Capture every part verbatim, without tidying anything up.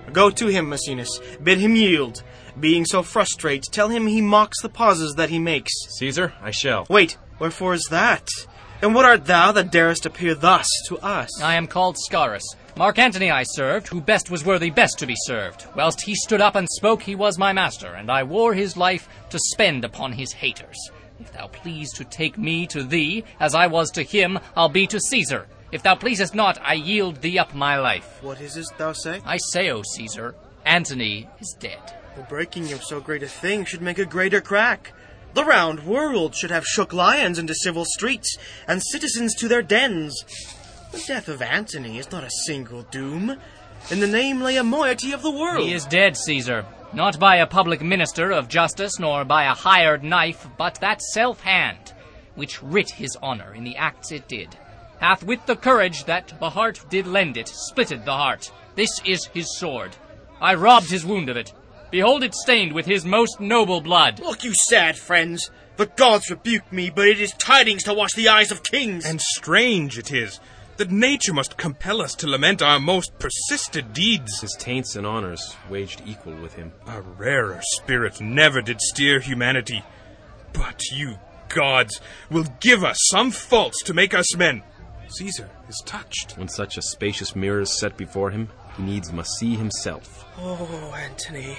Go to him, Maecenas. Bid him yield. Being so frustrate, tell him he mocks the pauses that he makes. Caesar, I shall. Wait, wherefore is that? And what art thou that darest appear thus to us? I am called Scaurus. Mark Antony I served, who best was worthy best to be served. Whilst he stood up and spoke, he was my master, and I wore his life to spend upon his haters. If thou please to take me to thee, as I was to him, I'll be to Caesar. If thou pleasest not, I yield thee up my life. What is it thou say? I say, O Caesar, Antony is dead. The breaking of so great a thing should make a greater crack. The round world should have shook lions into civil streets, and citizens to their dens. The death of Antony is not a single doom. In the name lay a moiety of the world. He is dead, Caesar. Not by a public minister of justice, nor by a hired knife, but that self-hand, which writ his honour in the acts it did, hath with the courage that the heart did lend it, splitted the heart. This is his sword. I robbed his wound of it. Behold it stained with his most noble blood. Look, you sad friends. The gods rebuke me, but it is tidings to wash the eyes of kings. And strange it is that nature must compel us to lament our most persistent deeds. His taints and honors waged equal with him. A rarer spirit never did steer humanity. But you gods will give us some faults to make us men. Caesar is touched. When such a spacious mirror is set before him, he needs must see himself. Oh, Antony,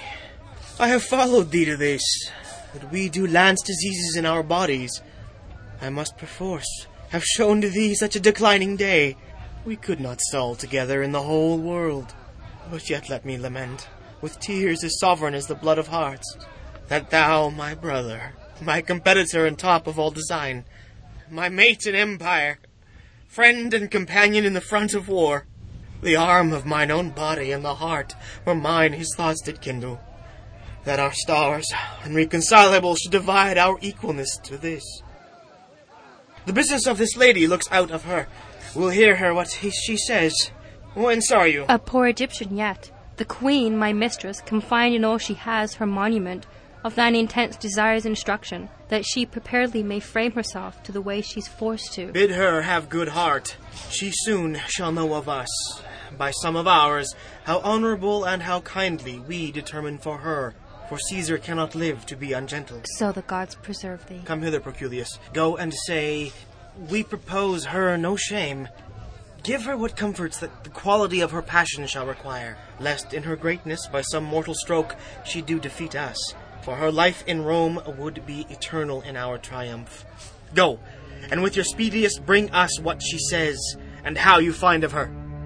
I have followed thee to this, that we do lance diseases in our bodies. I must perforce have shown to thee such a declining day. We could not stall together in the whole world. But yet let me lament, with tears as sovereign as the blood of hearts, that thou, my brother, my competitor and top of all design, my mate in empire, friend and companion in the front of war, the arm of mine own body and the heart where mine his thoughts did kindle, that our stars, unreconcilable, should divide our equalness to this. The business of this lady looks out of her. We'll hear her what he, she says. Whence are you? A poor Egyptian yet. The queen, my mistress, confined in all she has her monument, of thine intense desires instruction, that she preparedly may frame herself to the way she's forced to. Bid her have good heart. She soon shall know of us, by some of ours, how honourable and how kindly we determine for her. For Caesar cannot live to be ungentle. So the gods preserve thee. Come hither, Proculius. Go and say, we propose her no shame. Give her what comforts that the quality of her passion shall require, lest in her greatness by some mortal stroke she do defeat us. For her life in Rome would be eternal in our triumph. Go, and with your speediest bring us what she says, and how you find of her.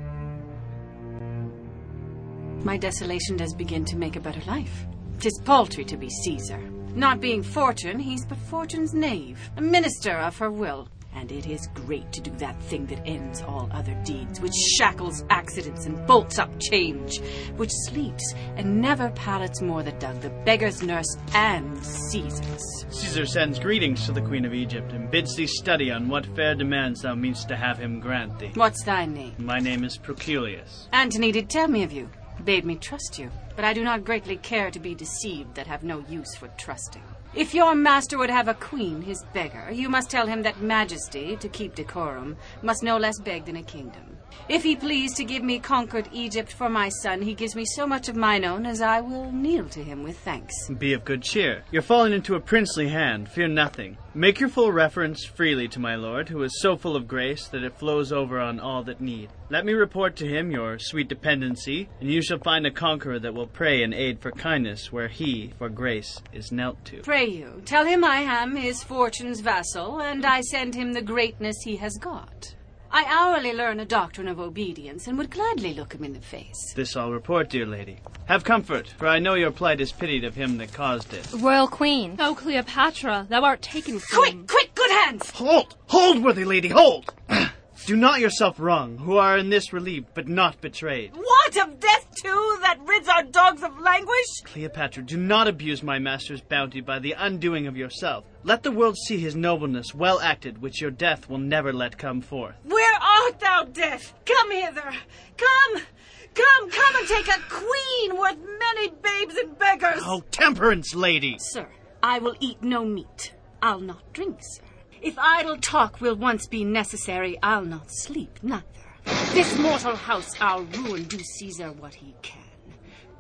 My desolation does begin to make a better life. 'Tis paltry to be Caesar. Not being Fortune, he's but Fortune's knave, a minister of her will. And it is great to do that thing that ends all other deeds, which shackles accidents and bolts up change, which sleeps and never pallets more the dug, the beggar's nurse and Caesar's. Caesar sends greetings to the Queen of Egypt, and bids thee study on what fair demands thou meanst to have him grant thee. What's thy name? My name is Proculius. Antony did tell me of you, bade me trust you, but I do not greatly care to be deceived that have no use for trusting. If your master would have a queen, his beggar, you must tell him that majesty, to keep decorum, must no less beg than a kingdom. If he please to give me conquered Egypt for my son, he gives me so much of mine own as I will kneel to him with thanks. Be of good cheer. You're falling into a princely hand. Fear nothing. Make your full reference freely to my lord, who is so full of grace that it flows over on all that need. Let me report to him your sweet dependency, and you shall find a conqueror that will pray and aid for kindness where he, for grace, is knelt to. Pray you, tell him I am his fortune's vassal, and I send him the greatness he has got. I hourly learn a doctrine of obedience, and would gladly look him in the face. This I'll report, dear lady. Have comfort, for I know your plight is pitied of him that caused it. Royal Queen. O Cleopatra, thou art taken from... Quick, quick, good hands! Hold! Hold, worthy lady, hold! Do not yourself wrong, who are in this relieved, but not betrayed. What, of death too, that rids our dogs of languish? Cleopatra, do not abuse my master's bounty by the undoing of yourself. Let the world see his nobleness well acted, which your death will never let come forth. Where art thou, death? Come hither! Come! Come, come and take a queen worth many babes and beggars! Oh, temperance, lady! Sir, I will eat no meat. I'll not drink, sir. If idle talk will once be necessary, I'll not sleep, neither. This mortal house I'll ruin, do Caesar what he can.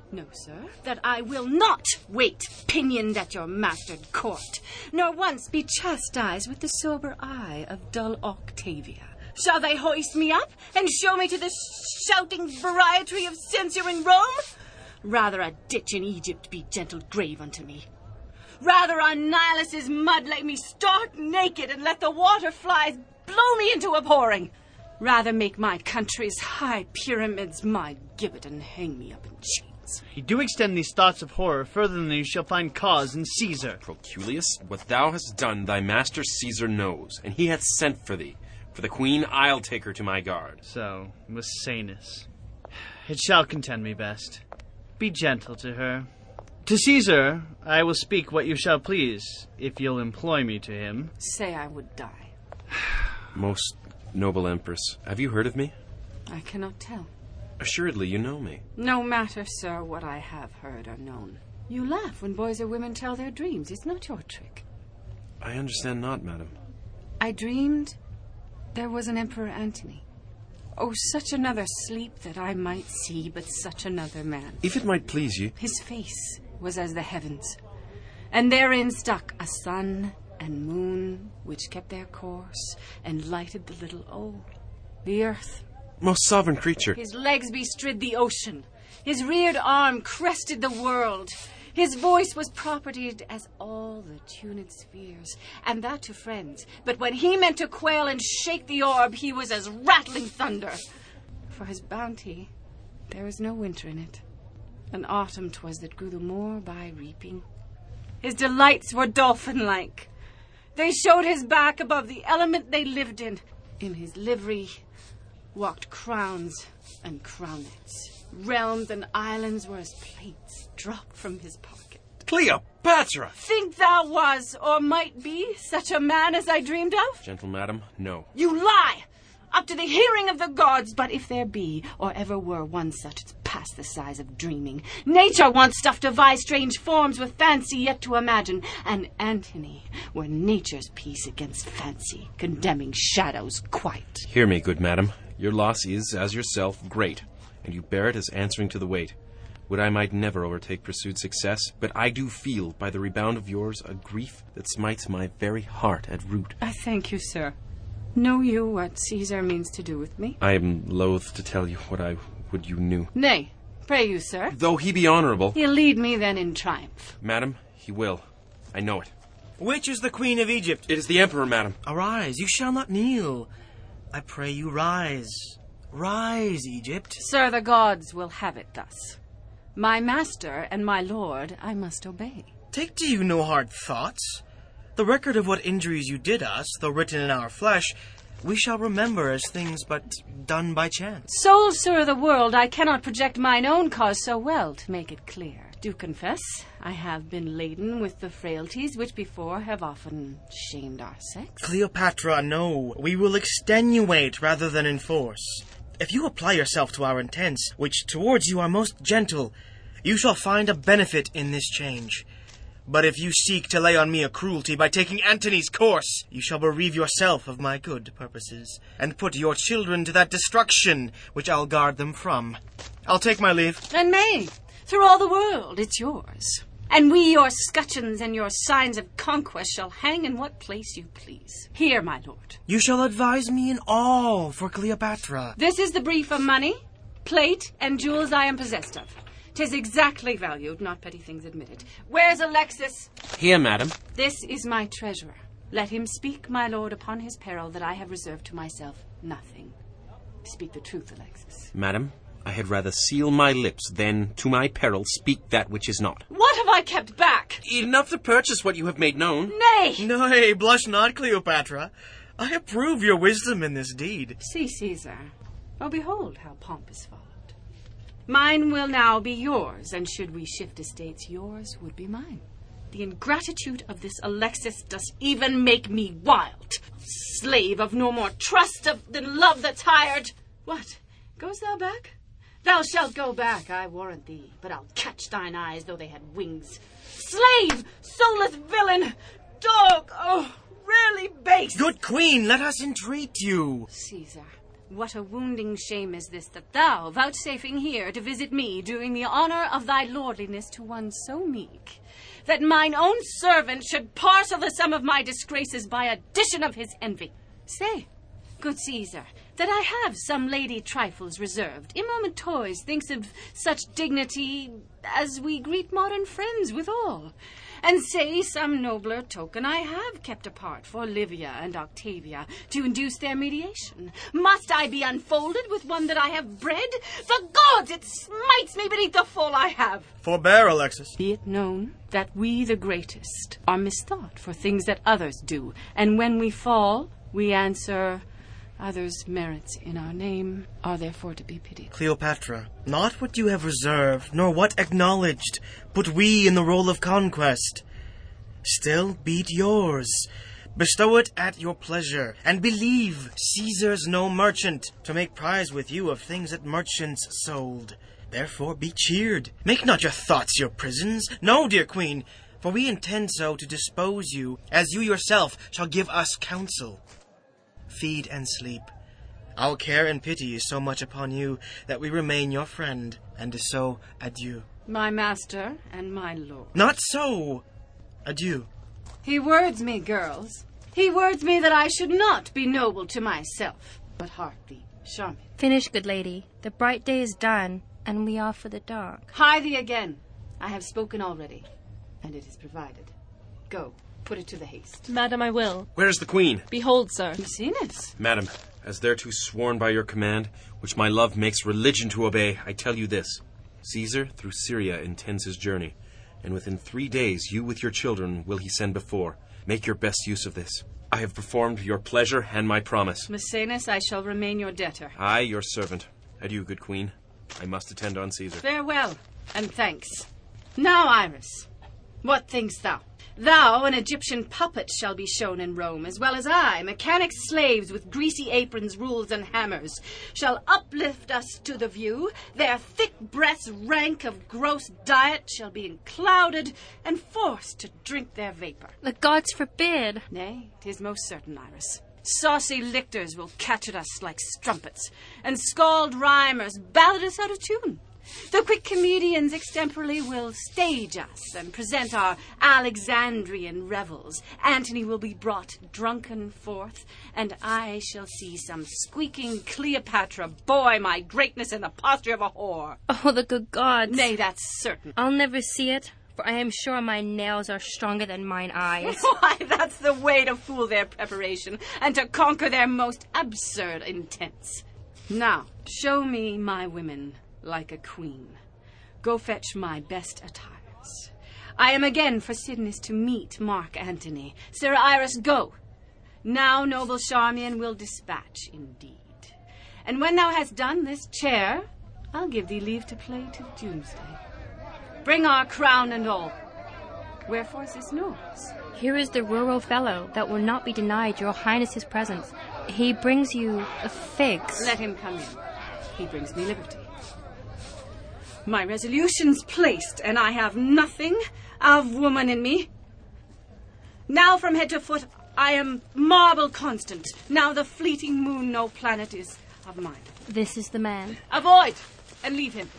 No, sir, that I will not wait pinioned at your mastered court, nor once be chastised with the sober eye of dull Octavia. Shall they hoist me up and show me to the shouting variety of censure in Rome? Rather a ditch in Egypt be gentle grave unto me. Rather on Nilus's mud lay me stark naked and let the water flies blow me into abhorring. Rather make my country's high pyramids my gibbet and hang me up in chains. You do extend these thoughts of horror further than you shall find cause in Caesar. Proculius, what thou hast done thy master Caesar knows, and he hath sent for thee. For the queen I'll take her to my guard. So, Maecenas. It shall content me best. Be gentle to her. To Caesar I will speak what you shall please, if you'll employ me to him. Say I would die. Most noble Empress, have you heard of me? I cannot tell. Assuredly you know me. No matter, sir, what I have heard or known. You laugh when boys or women tell their dreams. It's not your trick. I understand not, madam. I dreamed there was an Emperor Antony. Oh, such another sleep that I might see but such another man. If it might please you. His face was as the heavens, and therein stuck a sun and moon which kept their course and lighted the little O, the earth. Most sovereign creature. His legs bestrid the ocean. His reared arm crested the world. His voice was propertied as all the tuned spheres, and that to friends. But when he meant to quail and shake the orb, he was as rattling thunder. For his bounty, there is no winter in it. An autumn 'twas that grew the more by reaping. His delights were dolphin-like. They showed his back above the element they lived in. In his livery walked crowns and crownets. Realms and islands were as plates dropped from his pocket. Cleopatra! Think thou was, or might be, such a man as I dreamed of? Gentle madam, no. You lie! Up to the hearing of the gods, but if there be, or ever were, one such, it's past the size of dreaming. Nature wants stuff to vie strange forms with fancy yet to imagine, and Antony were nature's peace against fancy, condemning shadows quite. Hear me, good madam. Your loss is, as yourself, great, and you bear it as answering to the weight. Would I might never overtake pursued success, but I do feel, by the rebound of yours, a grief that smites my very heart at root. I thank you, sir. Know you what Caesar means to do with me? I am loath to tell you what I would you knew. Nay, pray you, sir. Though he be honourable. He'll lead me then in triumph. Madam, he will. I know it. Which is the Queen of Egypt? It is the Emperor, madam. Arise, you shall not kneel. I pray you rise. Rise, Egypt. Sir, the gods will have it thus. My master and my lord I must obey. Take to you no hard thoughts. The record of what injuries you did us, though written in our flesh, we shall remember as things but done by chance. Soul, sir, of the world, I cannot project mine own cause so well to make it clear. Do confess, I have been laden with the frailties which before have often shamed our sex. Cleopatra, no. We will extenuate rather than enforce. If you apply yourself to our intents, which towards you are most gentle, you shall find a benefit in this change. But if you seek to lay on me a cruelty by taking Antony's course, you shall bereave yourself of my good purposes, and put your children to that destruction which I'll guard them from. I'll take my leave. And may, through all the world, it's yours. And we, your scutcheons and your signs of conquest, shall hang in what place you please. Here, my lord. You shall advise me in all for Cleopatra. This is the brief of money, plate, and jewels I am possessed of. 'Tis exactly valued, not petty things admitted. Where's Alexis? Here, madam. This is my treasurer. Let him speak, my lord, upon his peril, that I have reserved to myself nothing. Speak the truth, Alexis. Madam, I had rather seal my lips than, to my peril, speak that which is not. What have I kept back? Enough to purchase what you have made known. Nay! Nay, blush not, Cleopatra. I approve your wisdom in this deed. See, Caesar. Oh, behold how pomp is followed. Mine will now be yours, and should we shift estates, yours would be mine. The ingratitude of this Alexis does even make me wild. Slave of no more trust of than love that's hired. What, goes thou back? Thou shalt go back, I warrant thee, but I'll catch thine eyes though they had wings. Slave, soulless villain, dog, oh, rarely base. Good queen, let us entreat you. Caesar, What a wounding shame is this, that thou, vouchsafing here to visit me, doing the honour of thy lordliness to one so meek, that mine own servant should parcel the sum of my disgraces by addition of his envy. Say, good Caesar, that I have some lady trifles reserved. In moment toys thinks of such dignity as we greet modern friends withal. And say some nobler token I have kept apart for Livia and Octavia to induce their mediation. Must I be unfolded with one that I have bred? The gods, it smites me beneath the fall I have. Forbear, Alexis. Be it known that we the greatest are misthought for things that others do, and when we fall, we answer, others' merits in our name are therefore to be pitied. Cleopatra, not what you have reserved, nor what acknowledged, put we in the roll of conquest. Still be't yours. Bestow it at your pleasure, and believe Caesar's no merchant, to make prize with you of things that merchants sold. Therefore be cheered. Make not your thoughts your prisons. No, dear queen, for we intend so to dispose you, as you yourself shall give us counsel. Feed and sleep. Our care and pity is so much upon you that we remain your friend, and so adieu. My master and my lord. Not so. Adieu. He words me, girls. He words me that I should not be noble to myself, but heart thee, Charmian. Finish, good lady. The bright day is done, and we are for the dark. Hie thee again. I have spoken already, and it is provided. Go, put it to the haste. Madam, I will. Where is the queen? Behold, sir. Maecenas. Madam, as thereto sworn by your command, which my love makes religion to obey, I tell you this. Caesar through Syria intends his journey, and within three days you with your children will he send before. Make your best use of this. I have performed your pleasure and my promise. Maecenas, I shall remain your debtor. I, your servant. Adieu, good queen. I must attend on Caesar. Farewell, and thanks. Now, Iris, what thinkst thou? Thou, an Egyptian puppet, shall be shown in Rome, as well as I, mechanic slaves with greasy aprons, rules, and hammers, shall uplift us to the view. Their thick breaths, rank of gross diet, shall be enclouded and forced to drink their vapor. The gods forbid. Nay, 'tis most certain, Iris. Saucy lictors will catch at us like strumpets, and scald rhymers ballad us out of tune. The quick comedians extemporally will stage us and present our Alexandrian revels. Antony will be brought drunken forth, and I shall see some squeaking Cleopatra buoy my greatness in the posture of a whore. Oh, the good gods. Nay, that's certain. I'll never see it, for I am sure my nails are stronger than mine eyes. Why, that's the way to fool their preparation and to conquer their most absurd intents. Now, show me my women like a queen. Go fetch my best attires. I am again for Sidnus to meet Mark Antony. Sir Iris, go. Now noble Charmian will dispatch indeed. And when thou hast done this chair, I'll give thee leave to play till doomsday. Bring our crown and all. Wherefore is this noise? Here is the rural fellow that will not be denied your highness's presence. He brings you figs. Let him come in. He brings me liberty. My resolution's placed, and I have nothing of woman in me. Now from head to foot I am marble constant. Now the fleeting moon no planet is of mine. This is the man. Avoid, and leave him.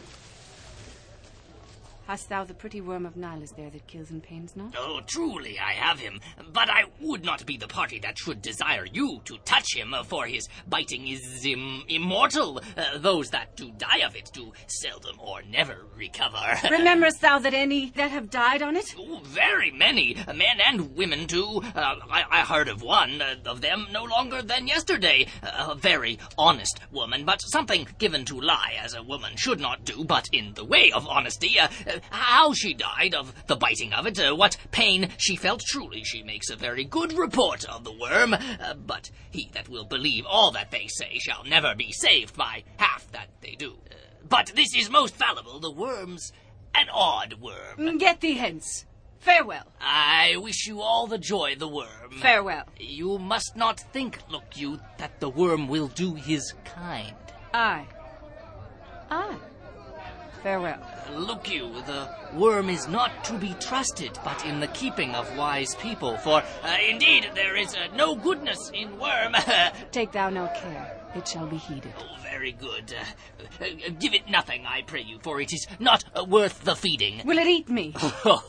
Hast thou the pretty worm of Nilus there that kills and pains not? Oh, truly I have him, but I would not be the party that should desire you to touch him, uh, for his biting is Im- immortal. Uh, those that do die of it do seldom or never recover. Rememberest thou that any that have died on it? Oh, very many, uh, men and women too. Uh, I-, I heard of one uh, of them no longer than yesterday. Uh, a very honest woman, but something given to lie, as a woman should not do, but in the way of honesty. Uh, uh, How she died of the biting of it, uh, what pain she felt, truly she makes a very good report of the worm. Uh, but he that will believe all that they say shall never be saved by half that they do. Uh, but this is most fallible, the worm's an odd worm. Get thee hence. Farewell. I wish you all the joy, the worm. Farewell. You must not think, look you, that the worm will do his kind. Aye. Aye. Farewell. Look you, the worm is not to be trusted, but in the keeping of wise people. For, uh, indeed, there is uh, no goodness in worm. Take thou no care. It shall be heeded. Oh, very good. Uh, uh, give it nothing, I pray you, for it is not uh, worth the feeding. Will it eat me?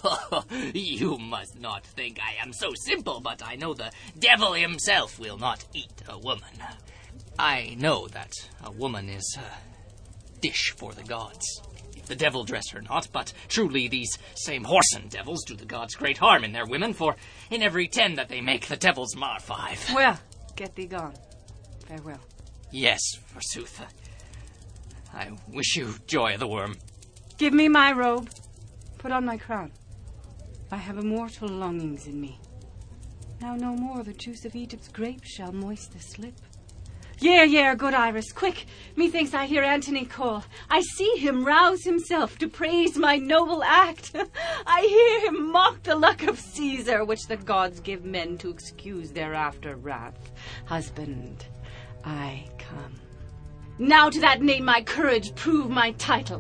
You must not think I am so simple, but I know the devil himself will not eat a woman. I know that a woman is a dish for the gods. The devil dress her not, but truly these same whoreson devils do the gods great harm in their women, for in every ten that they make, the devils mar five. Well, get thee gone. Farewell. Yes, forsooth. I wish you joy of the worm. Give me my robe. Put on my crown. I have immortal longings in me. Now no more the juice of Egypt's grapes shall moist the slip. Yea, yea, good Iris, quick! Methinks I hear Antony call. I see him rouse himself to praise my noble act. I hear him mock the luck of Caesar, which the gods give men to excuse their after wrath. Husband, I come. Now to that name my courage prove my title.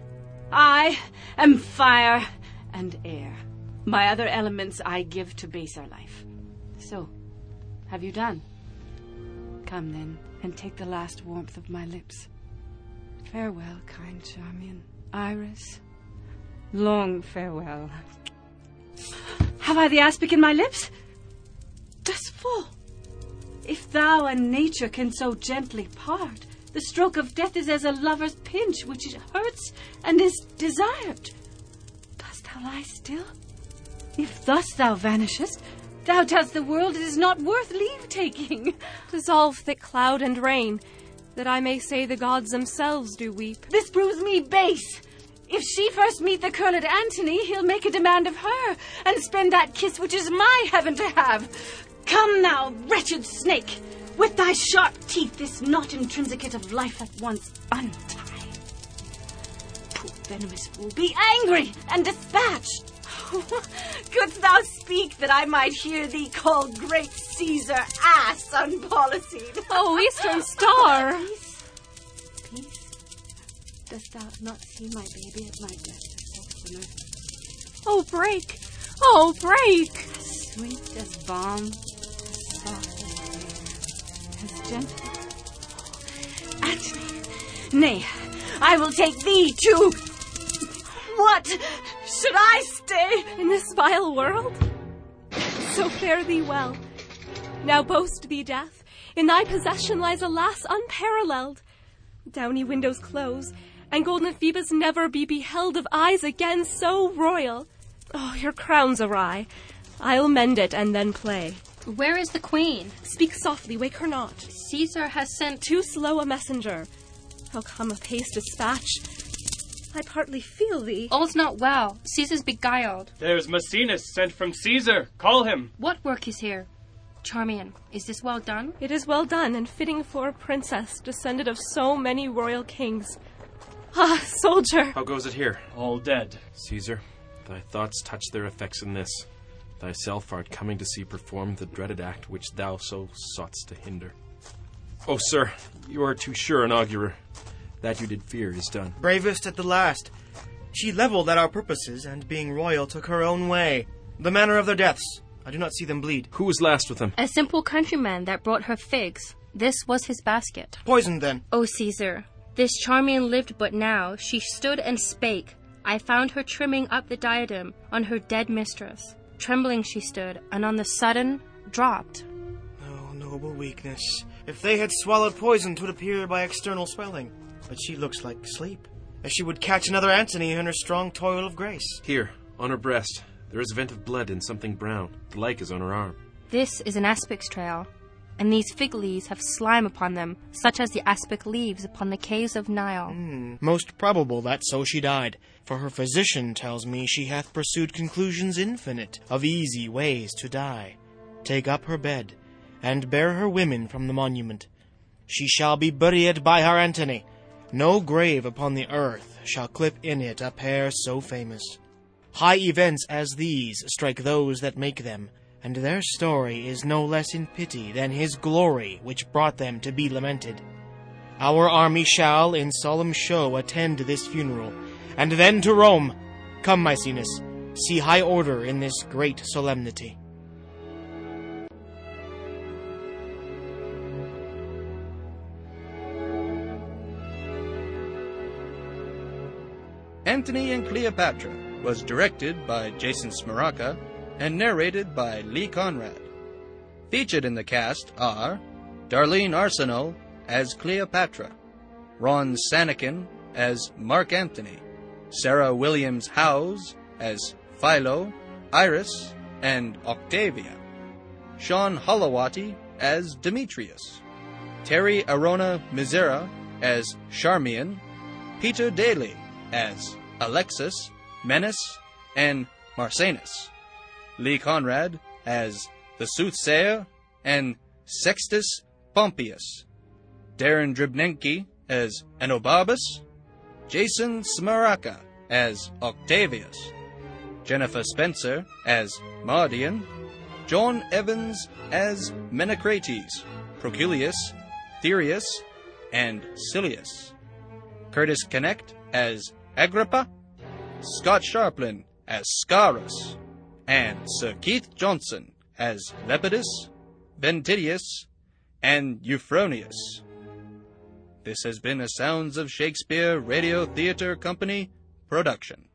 I am fire and air. My other elements I give to baser life. So, have you done? Come then, and take the last warmth of my lips. Farewell, kind Charmian. Iris, long farewell. Have I the aspic in my lips? 'Tis full. If thou and nature can so gently part, the stroke of death is as a lover's pinch, which it hurts and is desired. Dost thou lie still? If thus thou vanishest, thou tells the world it is not worth leave-taking. Dissolve thick cloud and rain, that I may say the gods themselves do weep. This proves me base. If she first meet the curled Antony, he'll make a demand of her, and spend that kiss which is my heaven to have. Come now, wretched snake, with thy sharp teeth this knot intrinsicate of life at once untie. Poor venomous fool, be angry and dispatch. Couldst thou speak that I might hear thee call great Caesar ass unpolicied? Oh, Eastern Star! Peace, peace. Dost thou not see my baby at my death on earth? Oh, break! Oh, break! As sweet as balm, as soft as air, as gentle. Oh, Antony, nay, I will take thee too. What? Should I stay in this vile world? So fare thee well. Now boast thee, death. In thy possession lies a lass unparalleled. Downy windows close, and golden Phoebus never be beheld of eyes again so royal. Oh, your crown's awry. I'll mend it and then play. Where is the queen? Speak softly, wake her not. Caesar has sent too slow a messenger. I'll come with haste dispatch. I partly feel thee. All's not well. Caesar's beguiled. There's Maecenas sent from Caesar. Call him. What work is here? Charmian, is this well done? It is well done, and fitting for a princess, descended of so many royal kings. Ah, soldier! How goes it here? All dead. Caesar, thy thoughts touch their effects in this. Thyself art coming to see performed the dreaded act which thou so soughtst to hinder. Oh, sir, you are too sure an augurer. That you did fear is done. Bravest at the last. She levelled at our purposes, and being royal took her own way. The manner of their deaths, I do not see them bleed. Who was last with them? A simple countryman that brought her figs. This was his basket. Poisoned then. O Caesar, this Charmian lived but now. She stood and spake. I found her trimming up the diadem on her dead mistress. Trembling she stood, and on the sudden dropped. Oh, noble weakness. If they had swallowed poison, 'twould appear by external swelling. But she looks like sleep, as she would catch another Antony in her strong toil of grace. Here, on her breast, there is a vent of blood in something brown. The like is on her arm. This is an aspic's trail, and these fig leaves have slime upon them, such as the aspic leaves upon the caves of Nile. Mm, most probable that so she died, for her physician tells me she hath pursued conclusions infinite of easy ways to die. Take up her bed, and bear her women from the monument. She shall be buried by her Antony. No grave upon the earth shall clip in it a pair so famous. High events as these strike those that make them, and their story is no less in pity than his glory which brought them to be lamented. Our army shall in solemn show attend this funeral, and then to Rome. Come, Maecenas, see high order in this great solemnity. Antony and Cleopatra was directed by Jason Smaraka and narrated by Lee Conrad. Featured in the cast are Darlene Arsenault as Cleopatra, Ron Sanakin as Mark Antony, Sarah Williams Howes as Philo, Iris, and Octavia, Sean Holowati as Demetrius, Terry Arona Mizera as Charmian, Peter Daly as Alexis, Menace, and Marcenus, Lee Conrad as the Soothsayer and Sextus Pompeius, Darren Dribnenke as Enobarbus, Jason Smaraka as Octavius, Jennifer Spencer as Mardian, John Evans as Menecrates, Proculius, Therius, and Silius, Curtis Connect as Agrippa, Scott Sharplin as Scarus, and Sir Keith Johnson as Lepidus, Ventidius, and Euphronius. This has been a Sounds of Shakespeare Radio Theatre Company production.